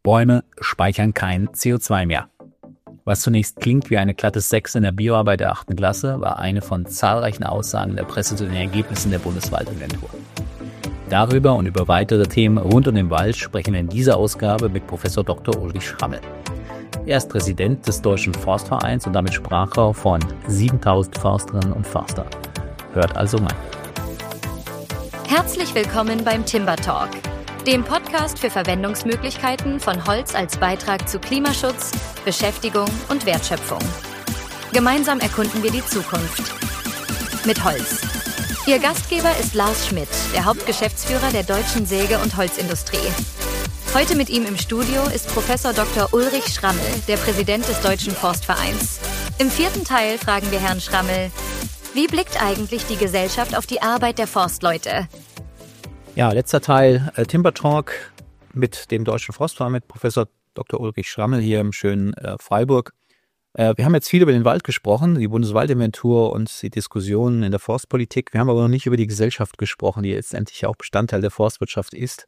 Bäume speichern kein CO2 mehr. Was zunächst klingt wie eine glatte 6 in der Bioarbeit der 8. Klasse, war eine von zahlreichen Aussagen der Presse zu den Ergebnissen der Bundeswaldinventur. Darüber und über weitere Themen rund um den Wald sprechen wir in dieser Ausgabe mit Professor Dr. Ulrich Schrammel. Er ist Präsident des Deutschen Forstvereins und damit Sprachrohr von 7000 Försterinnen und Förster. Hört also rein. Herzlich willkommen beim Timber Talk, dem Podcast für Verwendungsmöglichkeiten von Holz als Beitrag zu Klimaschutz, Beschäftigung und Wertschöpfung. Gemeinsam erkunden wir die Zukunft. Mit Holz. Ihr Gastgeber ist Lars Schmidt, der Hauptgeschäftsführer der deutschen Säge- und Holzindustrie. Heute mit ihm im Studio ist Professor Dr. Ulrich Schrammel, der Präsident des Deutschen Forstvereins. Im 4. Teil fragen wir Herrn Schrammel: Wie blickt eigentlich die Gesellschaft auf die Arbeit der Forstleute? Ja, letzter Teil Timber Talk mit dem Deutschen Forstverein, mit Professor Dr. Ulrich Schrammel hier im schönen Freiburg. Wir haben jetzt viel über den Wald gesprochen, die Bundeswaldinventur und die Diskussionen in der Forstpolitik. Wir haben aber noch nicht über die Gesellschaft gesprochen, die letztendlich auch Bestandteil der Forstwirtschaft ist.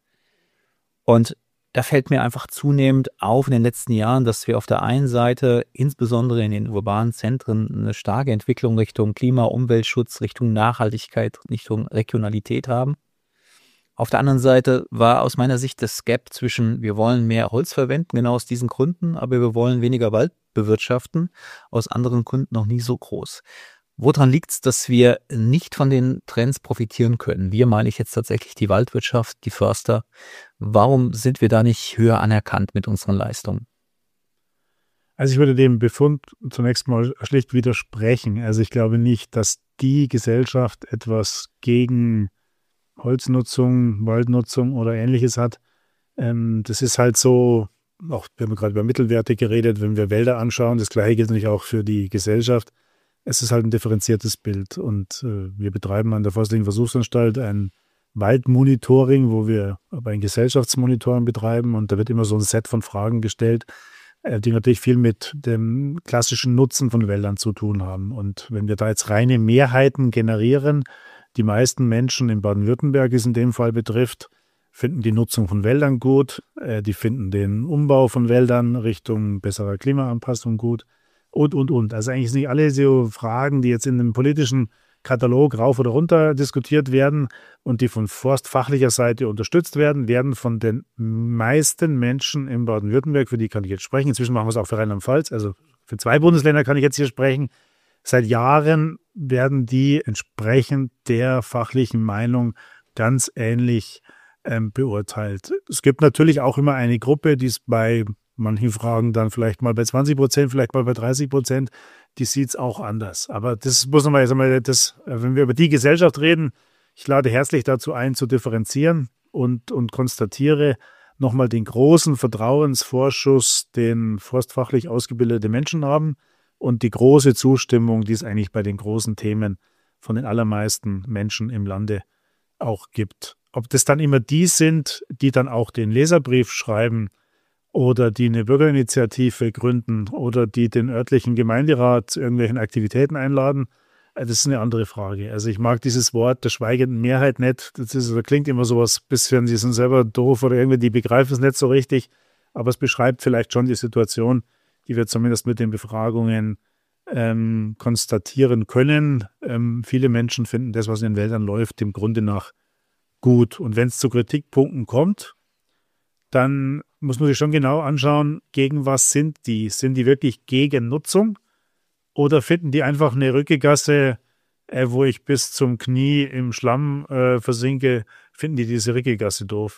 Und da fällt mir einfach zunehmend auf in den letzten Jahren, dass wir auf der einen Seite, insbesondere in den urbanen Zentren, eine starke Entwicklung Richtung Klima-, Umweltschutz, Richtung Nachhaltigkeit, Richtung Regionalität haben. Auf der anderen Seite war aus meiner Sicht das Gap zwischen, wir wollen mehr Holz verwenden, genau aus diesen Gründen, aber wir wollen weniger Wald bewirtschaften, aus anderen Gründen noch nie so groß. Woran liegt es, dass wir nicht von den Trends profitieren können? Wir meine ich jetzt tatsächlich die Waldwirtschaft, die Förster. Warum sind wir da nicht höher anerkannt mit unseren Leistungen? Also ich würde dem Befund zunächst mal schlicht widersprechen. Also ich glaube nicht, dass die Gesellschaft etwas gegen Holznutzung, Waldnutzung oder Ähnliches hat. Das ist halt so, auch wir haben gerade über Mittelwerte geredet, wenn wir Wälder anschauen, das Gleiche gilt natürlich auch für die Gesellschaft. Es ist halt ein differenziertes Bild und wir betreiben an der Forstlichen Versuchsanstalt ein Waldmonitoring, wo wir aber ein Gesellschaftsmonitoring betreiben, und da wird immer so ein Set von Fragen gestellt, die natürlich viel mit dem klassischen Nutzen von Wäldern zu tun haben. Und wenn wir da jetzt reine Mehrheiten generieren, die meisten Menschen in Baden-Württemberg, die es in dem Fall betrifft, finden die Nutzung von Wäldern gut, die finden den Umbau von Wäldern Richtung besserer Klimaanpassung gut und. Also eigentlich sind nicht alle so Fragen, die jetzt in einem politischen Katalog rauf oder runter diskutiert werden und die von forstfachlicher Seite unterstützt werden, werden von den meisten Menschen in Baden-Württemberg, für die kann ich jetzt sprechen, inzwischen machen wir es auch für Rheinland-Pfalz, also für 2 Bundesländer kann ich jetzt hier sprechen, seit Jahren werden die entsprechend der fachlichen Meinung ganz ähnlich beurteilt. Es gibt natürlich auch immer eine Gruppe, die es bei manchen Fragen dann vielleicht mal bei 20%, vielleicht mal bei 30%, die sieht es auch anders. Aber das muss nochmal, wenn wir über die Gesellschaft reden, ich lade herzlich dazu ein, zu differenzieren und konstatiere nochmal den großen Vertrauensvorschuss, den forstfachlich ausgebildete Menschen haben, und die große Zustimmung, die es eigentlich bei den großen Themen von den allermeisten Menschen im Lande auch gibt. Ob das dann immer die sind, die dann auch den Leserbrief schreiben oder die eine Bürgerinitiative gründen oder die den örtlichen Gemeinderat zu irgendwelchen Aktivitäten einladen, das ist eine andere Frage. Also ich mag dieses Wort der schweigenden Mehrheit nicht. Das klingt immer sowas, bisschen, sie sind selber doof oder irgendwie, die begreifen es nicht so richtig. Aber es beschreibt vielleicht schon die Situation, die wir zumindest mit den Befragungen konstatieren können. Viele Menschen finden das, was in den Wäldern läuft, dem Grunde nach gut. Und wenn es zu Kritikpunkten kommt, dann muss man sich schon genau anschauen, gegen was sind die? Sind die wirklich gegen Nutzung oder finden die einfach eine Rückegasse, wo ich bis zum Knie im Schlamm versinke, finden die diese Rückegasse doof?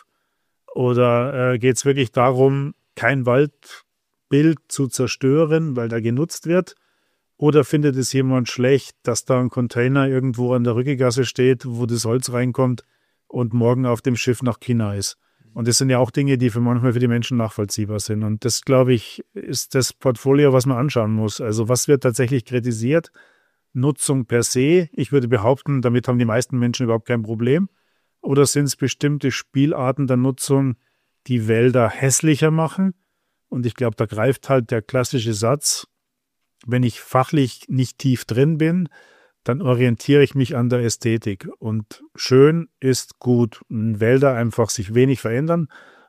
Oder geht es wirklich darum, kein Waldbild zu zerstören, weil da genutzt wird? Oder findet es jemand schlecht, dass da ein Container irgendwo an der Rückegasse steht, wo das Holz reinkommt und morgen auf dem Schiff nach China ist? Und das sind ja auch Dinge, die manchmal für die Menschen nachvollziehbar sind. Und das, glaube ich, ist das Portfolio, was man anschauen muss. Also was wird tatsächlich kritisiert? Nutzung per se. Ich würde behaupten, damit haben die meisten Menschen überhaupt kein Problem. Oder sind es bestimmte Spielarten der Nutzung, die Wälder hässlicher machen? Und ich glaube, da greift halt der klassische Satz: Wenn ich fachlich nicht tief drin bin, dann orientiere ich mich an der Ästhetik. Und schön ist gut. Wenn Wälder einfach sich wenig verändern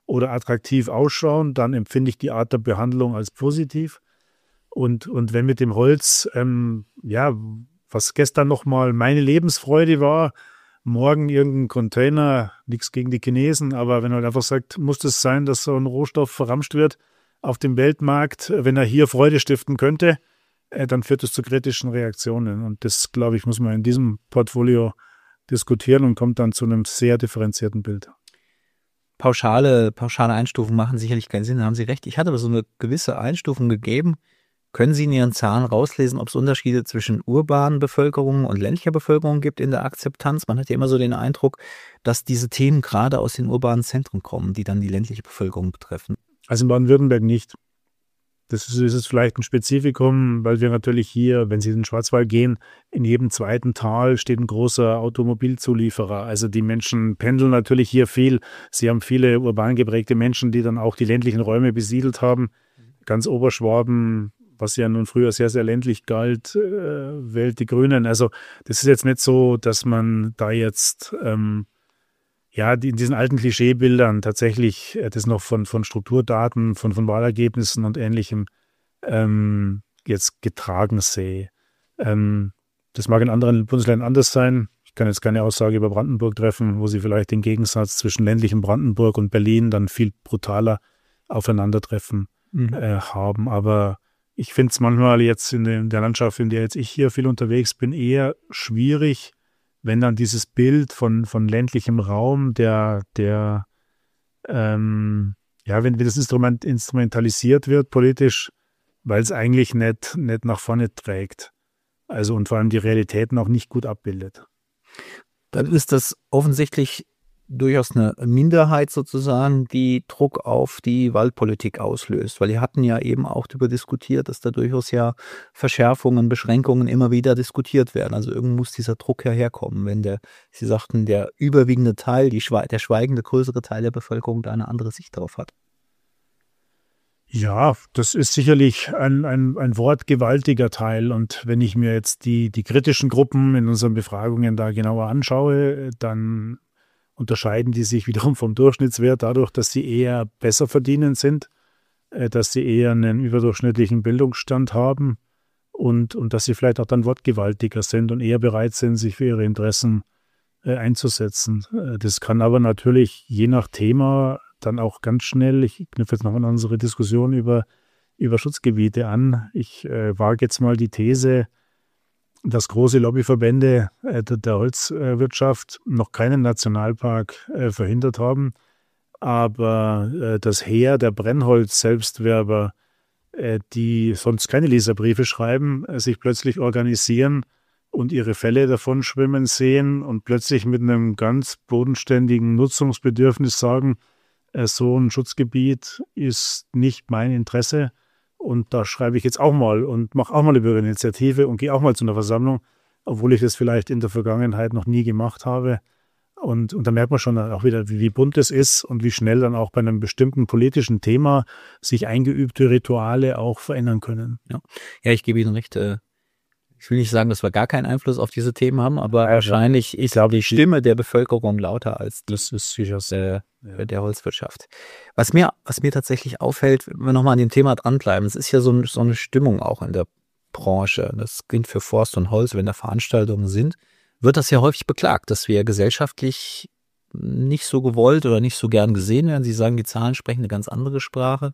oder attraktiv ausschauen, dann empfinde ich die Art der Behandlung als positiv. Und wenn mit dem Holz, was gestern nochmal meine Lebensfreude war, morgen irgendein Container, nichts gegen die Chinesen, aber wenn man einfach sagt, muss es sein, dass so ein Rohstoff verramscht wird auf dem Weltmarkt, wenn er hier Freude stiften könnte, dann führt es zu kritischen Reaktionen. Und das, glaube ich, muss man in diesem Portfolio diskutieren und kommt dann zu einem sehr differenzierten Bild. Pauschale Einstufungen machen sicherlich keinen Sinn, da haben Sie recht. Ich hatte aber so eine gewisse Einstufung gegeben. Können Sie in Ihren Zahlen rauslesen, ob es Unterschiede zwischen urbanen Bevölkerungen und ländlicher Bevölkerung gibt in der Akzeptanz? Man hat ja immer so den Eindruck, dass diese Themen gerade aus den urbanen Zentren kommen, die dann die ländliche Bevölkerung betreffen. Also in Baden-Württemberg nicht. Das ist vielleicht ein Spezifikum, weil wir natürlich hier, wenn Sie in den Schwarzwald gehen, in jedem zweiten Tal steht ein großer Automobilzulieferer. Also die Menschen pendeln natürlich hier viel. Sie haben viele urban geprägte Menschen, die dann auch die ländlichen Räume besiedelt haben. Ganz Oberschwaben, was ja nun früher sehr, sehr ländlich galt, wählt die Grünen. Also das ist jetzt nicht so, dass man da jetzt in diesen alten Klischeebildern tatsächlich das noch von Strukturdaten, von Wahlergebnissen und Ähnlichem jetzt getragen sehe. Das mag in anderen Bundesländern anders sein. Ich kann jetzt keine Aussage über Brandenburg treffen, wo sie vielleicht den Gegensatz zwischen ländlichem Brandenburg und Berlin dann viel brutaler aufeinandertreffen haben. Aber ich finde es manchmal jetzt in der Landschaft, in der jetzt ich hier viel unterwegs bin, eher schwierig, wenn dann dieses Bild von ländlichem Raum, wenn das Instrument instrumentalisiert wird politisch, weil es eigentlich nicht nach vorne trägt. Also und vor allem die Realitäten auch nicht gut abbildet. Dann ist das offensichtlich durchaus eine Minderheit sozusagen, die Druck auf die Waldpolitik auslöst. Weil wir hatten ja eben auch darüber diskutiert, dass da durchaus ja Verschärfungen, Beschränkungen immer wieder diskutiert werden. Also irgendwo muss dieser Druck ja herkommen, wenn Sie sagten, der überwiegende Teil, der schweigende größere Teil der Bevölkerung da eine andere Sicht drauf hat. Ja, das ist sicherlich ein wortgewaltiger Teil. Und wenn ich mir jetzt die kritischen Gruppen in unseren Befragungen da genauer anschaue, dann unterscheiden die sich wiederum vom Durchschnittswert dadurch, dass sie eher besser verdienend sind, dass sie eher einen überdurchschnittlichen Bildungsstand haben und dass sie vielleicht auch dann wortgewaltiger sind und eher bereit sind, sich für ihre Interessen einzusetzen. Das kann aber natürlich je nach Thema dann auch ganz schnell, ich knüpfe jetzt noch an unsere Diskussion über Schutzgebiete an. Ich wage jetzt mal die These, dass große Lobbyverbände der Holzwirtschaft noch keinen Nationalpark verhindert haben, aber das Heer der Brennholz-Selbstwerber, die sonst keine Leserbriefe schreiben, sich plötzlich organisieren und ihre Fälle davon schwimmen sehen und plötzlich mit einem ganz bodenständigen Nutzungsbedürfnis sagen, so ein Schutzgebiet ist nicht mein Interesse. Und da schreibe ich jetzt auch mal und mache auch mal eine Bürgerinitiative und gehe auch mal zu einer Versammlung, obwohl ich das vielleicht in der Vergangenheit noch nie gemacht habe. Und da merkt man schon auch wieder, wie bunt es ist und wie schnell dann auch bei einem bestimmten politischen Thema sich eingeübte Rituale auch verändern können. Ja, ich gebe Ihnen recht. Ich will nicht sagen, dass wir gar keinen Einfluss auf diese Themen haben, aber wahrscheinlich ist die Stimme der Bevölkerung lauter als der Holzwirtschaft. Was mir tatsächlich auffällt, wenn wir nochmal an dem Thema dranbleiben, es ist ja so eine Stimmung auch in der Branche. Das gilt für Forst und Holz, wenn da Veranstaltungen sind, wird das ja häufig beklagt, dass wir gesellschaftlich nicht so gewollt oder nicht so gern gesehen werden. Sie sagen, die Zahlen sprechen eine ganz andere Sprache.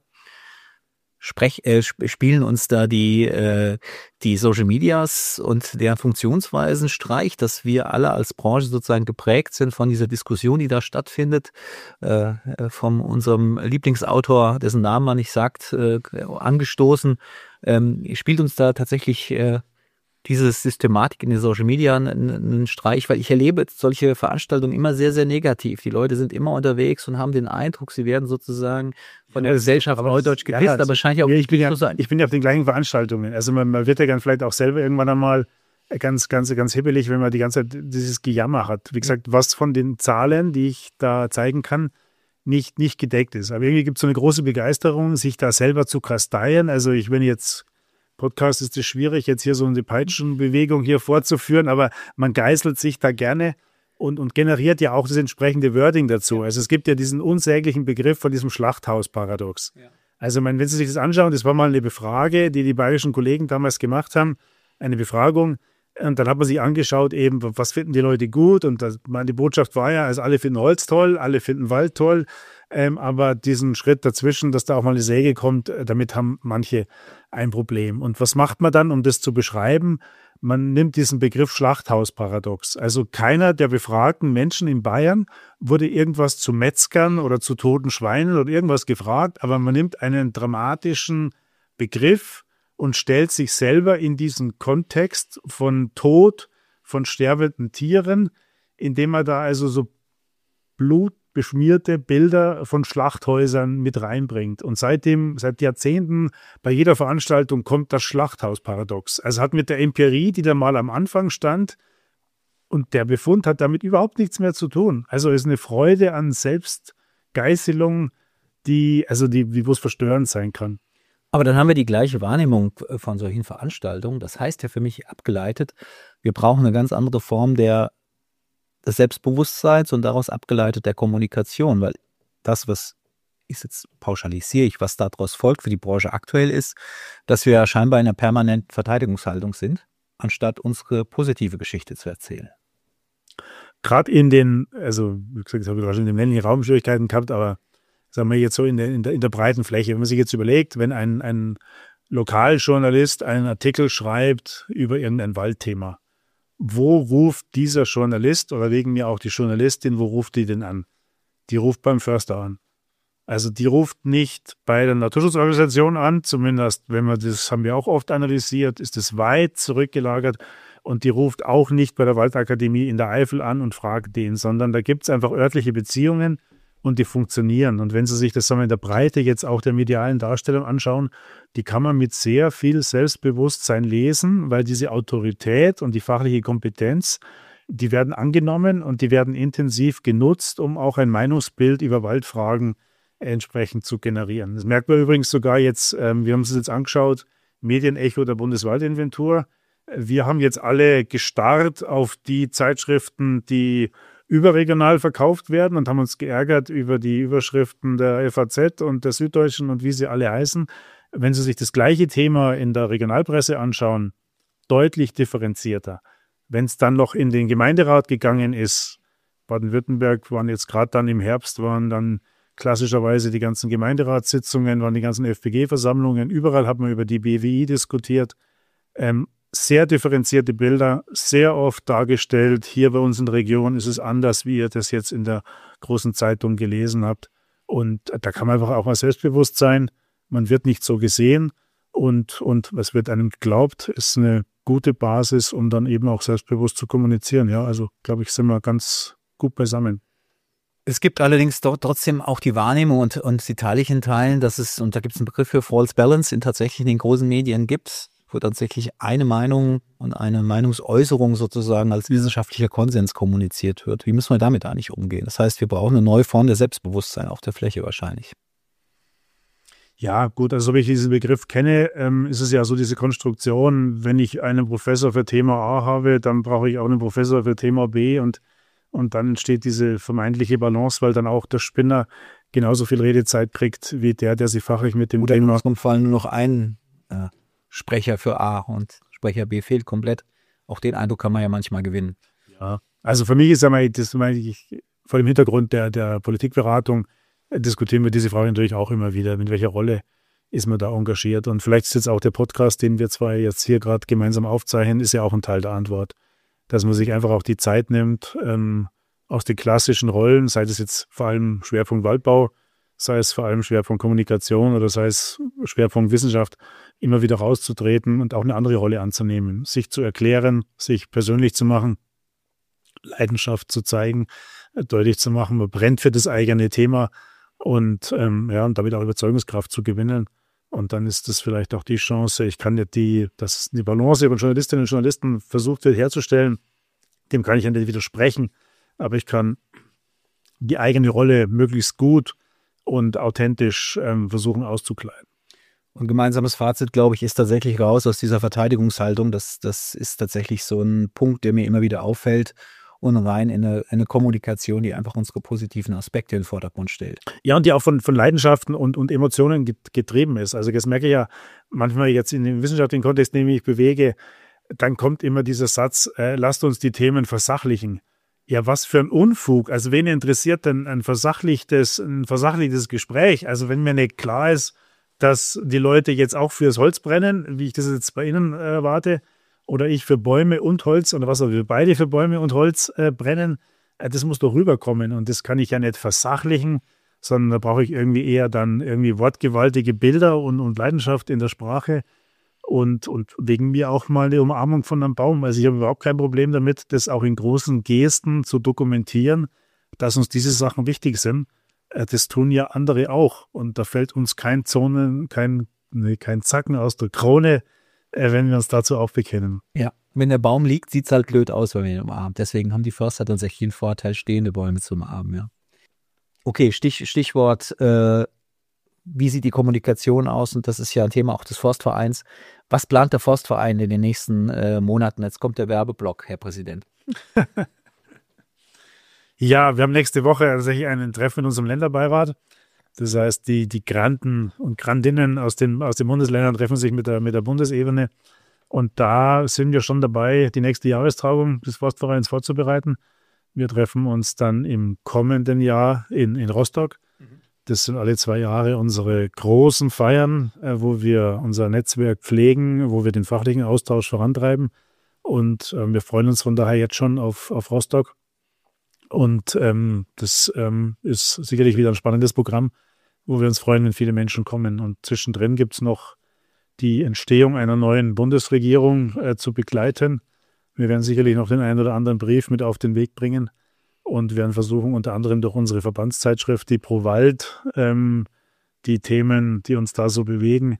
Spielen uns da die Social Medias und deren Funktionsweisen Streich, dass wir alle als Branche sozusagen geprägt sind von dieser Diskussion, die da stattfindet, von unserem Lieblingsautor, dessen Namen man nicht sagt, angestoßen. Spielt uns da tatsächlich diese Systematik in den Social Media einen Streich, weil ich erlebe solche Veranstaltungen immer sehr, sehr negativ. Die Leute sind immer unterwegs und haben den Eindruck, sie werden sozusagen von der Gesellschaft neudeutsch gepisst, aber wahrscheinlich auch ich bin ja auf den gleichen Veranstaltungen. Also man wird ja dann vielleicht auch selber irgendwann einmal ganz hibbelig, wenn man die ganze Zeit dieses Gejammer hat. Wie gesagt, was von den Zahlen, die ich da zeigen kann, nicht gedeckt ist. Aber irgendwie gibt es so eine große Begeisterung, sich da selber zu kasteien. Also wenn jetzt Podcast ist es schwierig, jetzt hier so eine Peitschenbewegung hier vorzuführen, aber man geißelt sich da gerne und generiert ja auch das entsprechende Wording dazu. Also es gibt ja diesen unsäglichen Begriff von diesem Schlachthausparadox. Ja. Also wenn Sie sich das anschauen, das war mal eine Befrage, die die bayerischen Kollegen damals gemacht haben, eine Befragung. Und dann hat man sich angeschaut, eben, was finden die Leute gut? Und die Botschaft war ja, also alle finden Holz toll, alle finden Wald toll. Aber diesen Schritt dazwischen, dass da auch mal eine Säge kommt, damit haben manche ein Problem. Und was macht man dann, um das zu beschreiben? Man nimmt diesen Begriff Schlachthausparadox. Also keiner der befragten Menschen in Bayern wurde irgendwas zu Metzgern oder zu toten Schweinen oder irgendwas gefragt, aber man nimmt einen dramatischen Begriff und stellt sich selber in diesen Kontext von Tod, von sterbenden Tieren, indem man da also so blutbeschmierte Bilder von Schlachthäusern mit reinbringt. Und seit Jahrzehnten, bei jeder Veranstaltung kommt das Schlachthausparadox. Also hat mit der Empirie, die da mal am Anfang stand, und der Befund hat damit überhaupt nichts mehr zu tun. Also ist eine Freude an Selbstgeißelung, wo es verstörend sein kann. Aber dann haben wir die gleiche Wahrnehmung von solchen Veranstaltungen. Das heißt ja für mich abgeleitet, wir brauchen eine ganz andere Form des Selbstbewusstseins und daraus abgeleitet der Kommunikation, weil das, was pauschalisiere ich, was daraus folgt für die Branche aktuell ist, dass wir scheinbar in einer permanenten Verteidigungshaltung sind, anstatt unsere positive Geschichte zu erzählen. Gerade wie gesagt, ich habe wahrscheinlich in dem ländlichen Raum Schwierigkeiten gehabt, aber sagen wir jetzt so in der breiten Fläche. Wenn man sich jetzt überlegt, wenn ein Lokaljournalist einen Artikel schreibt über irgendein Waldthema, wo ruft dieser Journalist oder wegen mir auch die Journalistin, wo ruft die denn an? Die ruft beim Förster an. Also die ruft nicht bei der Naturschutzorganisation an, zumindest das haben wir auch oft analysiert, ist es weit zurückgelagert, und die ruft auch nicht bei der Waldakademie in der Eifel an und fragt den, sondern da gibt es einfach örtliche Beziehungen, und die funktionieren. Und wenn Sie sich das in der Breite jetzt auch der medialen Darstellung anschauen, die kann man mit sehr viel Selbstbewusstsein lesen, weil diese Autorität und die fachliche Kompetenz, die werden angenommen und die werden intensiv genutzt, um auch ein Meinungsbild über Waldfragen entsprechend zu generieren. Das merkt man übrigens sogar jetzt, wir haben es jetzt angeschaut, Medienecho der Bundeswaldinventur. Wir haben jetzt alle gestarrt auf die Zeitschriften, die überregional verkauft werden, und haben uns geärgert über die Überschriften der FAZ und der Süddeutschen und wie sie alle heißen. Wenn Sie sich das gleiche Thema in der Regionalpresse anschauen, deutlich differenzierter. Wenn es dann noch in den Gemeinderat gegangen ist, Baden-Württemberg waren jetzt gerade dann im Herbst, waren dann klassischerweise die ganzen Gemeinderatssitzungen, waren die ganzen FPG-Versammlungen, überall hat man über die BWI diskutiert. Sehr differenzierte Bilder, sehr oft dargestellt. Hier bei uns in der Region ist es anders, wie ihr das jetzt in der großen Zeitung gelesen habt. Und da kann man einfach auch mal selbstbewusst sein. Man wird nicht so gesehen und es wird einem geglaubt, ist eine gute Basis, um dann eben auch selbstbewusst zu kommunizieren. Ja, also glaube ich, sind wir ganz gut beisammen. Es gibt allerdings trotzdem auch die Wahrnehmung und die teile ich in Teilen, dass es, und da gibt es einen Begriff für False Balance, tatsächlich in den großen Medien gibt, wo tatsächlich eine Meinung und eine Meinungsäußerung sozusagen als wissenschaftlicher Konsens kommuniziert wird. Wie müssen wir damit eigentlich umgehen? Das heißt, wir brauchen eine neue Form der Selbstbewusstsein auf der Fläche wahrscheinlich. Ja, gut, also so wie ich diesen Begriff kenne, ist es ja so diese Konstruktion, wenn ich einen Professor für Thema A habe, dann brauche ich auch einen Professor für Thema B, und dann entsteht diese vermeintliche Balance, weil dann auch der Spinner genauso viel Redezeit kriegt wie der sich fachlich mit dem Thema... In unserem Fall nur noch ein Sprecher für A und Sprecher B fehlt komplett. Auch den Eindruck kann man ja manchmal gewinnen. Ja, also für mich ist das vor dem Hintergrund der Politikberatung diskutieren wir diese Frage natürlich auch immer wieder. In welcher Rolle ist man da engagiert? Und vielleicht ist jetzt auch der Podcast, den wir zwei jetzt hier gerade gemeinsam aufzeichnen, ist ja auch ein Teil der Antwort. Dass man sich einfach auch die Zeit nimmt, aus den klassischen Rollen, sei es jetzt vor allem Schwerpunkt Waldbau, sei es vor allem Schwerpunkt Kommunikation oder sei es Schwerpunkt Wissenschaft, immer wieder rauszutreten und auch eine andere Rolle anzunehmen, sich zu erklären, sich persönlich zu machen, Leidenschaft zu zeigen, deutlich zu machen, man brennt für das eigene Thema und damit auch Überzeugungskraft zu gewinnen. Und dann ist das vielleicht auch die Chance, dass die Balance über Journalistinnen und Journalisten versucht wird herzustellen, dem kann ich ja nicht widersprechen, aber ich kann die eigene Rolle möglichst gut und authentisch versuchen auszukleiden. Und gemeinsames Fazit, glaube ich, ist tatsächlich raus aus dieser Verteidigungshaltung. Das ist tatsächlich so ein Punkt, der mir immer wieder auffällt. und rein in eine Kommunikation, die einfach unsere positiven Aspekte in den Vordergrund stellt. Ja, und die auch von Leidenschaften und Emotionen getrieben ist. Also das merke ich ja manchmal jetzt in dem wissenschaftlichen Kontext, in dem ich mich bewege, dann kommt immer dieser Satz, lasst uns die Themen versachlichen. Ja, was für ein Unfug. Also wen interessiert denn ein versachlichtes Gespräch? Also wenn mir nicht klar ist, dass die Leute jetzt auch fürs Holz brennen, wie ich das jetzt bei Ihnen erwarte, oder ich für Bäume und Holz oder was auch wir beide für Bäume und Holz brennen, das muss doch rüberkommen und das kann ich ja nicht versachlichen, sondern da brauche ich irgendwie eher dann irgendwie wortgewaltige Bilder und Leidenschaft in der Sprache und wegen mir auch mal eine Umarmung von einem Baum. Also ich habe überhaupt kein Problem damit, das auch in großen Gesten zu dokumentieren, dass uns diese Sachen wichtig sind. Das tun ja andere auch und da fällt uns kein Zacken aus der Krone, wenn wir uns dazu auch bekennen. Ja, wenn der Baum liegt, sieht es halt blöd aus, wenn man ihn umarmt. Deswegen haben die Förster tatsächlich den Vorteil, stehende Bäume zu umarmen, ja. Okay, Stichwort, wie sieht die Kommunikation aus? Und das ist ja ein Thema auch des Forstvereins. Was plant der Forstverein in den nächsten Monaten? Jetzt kommt der Werbeblock, Herr Präsident. Ja, wir haben nächste Woche tatsächlich ein Treffen in unserem Länderbeirat. Das heißt, die Granten und Grantinnen aus den Bundesländern treffen sich mit der Bundesebene. Und da sind wir schon dabei, die nächste Jahrestagung des Forstvereins vorzubereiten. Wir treffen uns dann im kommenden Jahr in Rostock. Das sind alle 2 Jahre unsere großen Feiern, wo wir unser Netzwerk pflegen, wo wir den fachlichen Austausch vorantreiben. Und wir freuen uns von daher jetzt schon auf Rostock. Und das ist sicherlich wieder ein spannendes Programm, wo wir uns freuen, wenn viele Menschen kommen. Und zwischendrin gibt es noch die Entstehung einer neuen Bundesregierung zu begleiten. Wir werden sicherlich noch den einen oder anderen Brief mit auf den Weg bringen und werden versuchen, unter anderem durch unsere Verbandszeitschrift, die Pro Wald, die Themen, die uns da so bewegen,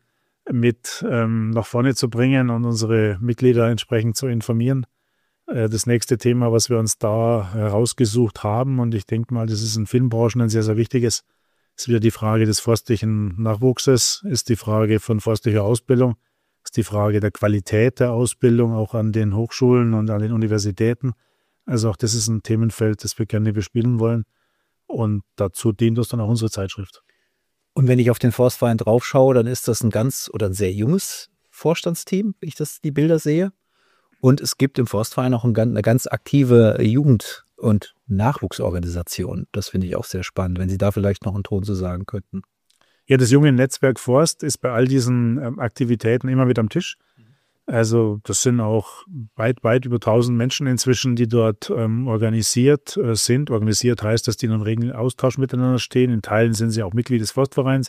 mit nach vorne zu bringen und unsere Mitglieder entsprechend zu informieren. Das nächste Thema, was wir uns da herausgesucht haben, und ich denke mal, das ist in vielen Branchen ein sehr, sehr wichtiges, ist wieder die Frage des forstlichen Nachwuchses, ist die Frage von forstlicher Ausbildung, ist die Frage der Qualität der Ausbildung auch an den Hochschulen und an den Universitäten. Also auch das ist ein Themenfeld, das wir gerne bespielen wollen. Und dazu dient uns dann auch unsere Zeitschrift. Und wenn ich auf den Forstverein drauf schaue, dann ist das ein ein sehr junges Vorstandsteam, wenn ich die Bilder sehe. Und es gibt im Forstverein auch eine ganz aktive Jugend- und Nachwuchsorganisation. Das finde ich auch sehr spannend, wenn Sie da vielleicht noch einen Ton zu sagen könnten. Ja, das junge Netzwerk Forst ist bei all diesen Aktivitäten immer mit am Tisch. Also das sind auch weit über 1000 Menschen inzwischen, die dort organisiert sind. Organisiert heißt, dass die in einem regen Austausch miteinander stehen. In Teilen sind sie auch Mitglied des Forstvereins.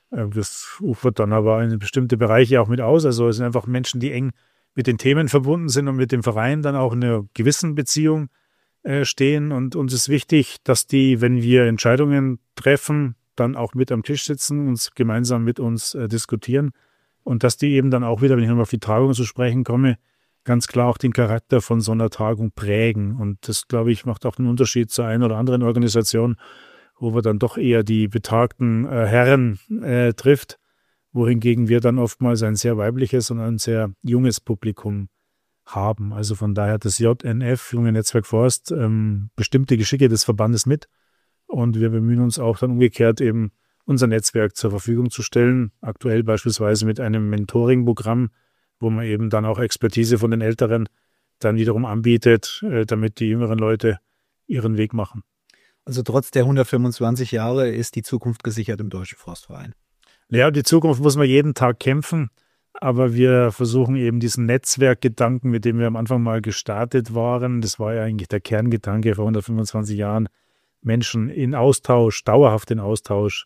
Das ufert dann aber in bestimmte Bereiche auch mit aus. Also es sind einfach Menschen, die eng mit den Themen verbunden sind und mit dem Verein dann auch in einer gewissen Beziehung stehen. Und uns ist wichtig, dass die, wenn wir Entscheidungen treffen, dann auch mit am Tisch sitzen, uns gemeinsam mit uns diskutieren und dass die eben dann auch wieder, wenn ich nochmal auf die Tagung zu sprechen komme, ganz klar auch den Charakter von so einer Tagung prägen. Und das, glaube ich, macht auch einen Unterschied zur einen oder anderen Organisation, wo wir dann doch eher die betagten Herren trifft, wohingegen wir dann oftmals ein sehr weibliches und ein sehr junges Publikum haben. Also von daher hat das JNF, Junge Netzwerk Forst, bestimmte Geschicke des Verbandes mit. Und wir bemühen uns auch dann umgekehrt eben unser Netzwerk zur Verfügung zu stellen. Aktuell beispielsweise mit einem Mentoring-Programm, wo man eben dann auch Expertise von den Älteren dann wiederum anbietet, damit die jüngeren Leute ihren Weg machen. Also trotz der 125 Jahre ist die Zukunft gesichert im Deutschen Forstverein. Ja, die Zukunft muss man jeden Tag kämpfen. Aber wir versuchen eben diesen Netzwerkgedanken, mit dem wir am Anfang mal gestartet waren, das war ja eigentlich der Kerngedanke vor 125 Jahren, Menschen in Austausch, dauerhaft in Austausch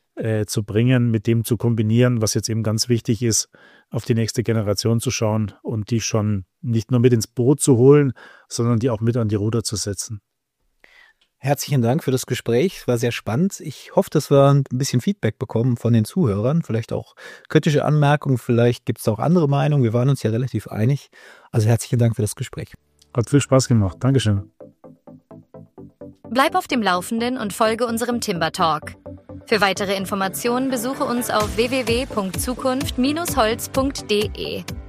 zu bringen, mit dem zu kombinieren, was jetzt eben ganz wichtig ist, auf die nächste Generation zu schauen und die schon nicht nur mit ins Boot zu holen, sondern die auch mit an die Ruder zu setzen. Herzlichen Dank für das Gespräch, war sehr spannend. Ich hoffe, dass wir ein bisschen Feedback bekommen von den Zuhörern, vielleicht auch kritische Anmerkungen, vielleicht gibt es auch andere Meinungen. Wir waren uns ja relativ einig. Also herzlichen Dank für das Gespräch. Hat viel Spaß gemacht. Dankeschön. Bleib auf dem Laufenden und folge unserem Timber Talk. Für weitere Informationen besuche uns auf www.zukunft-holz.de.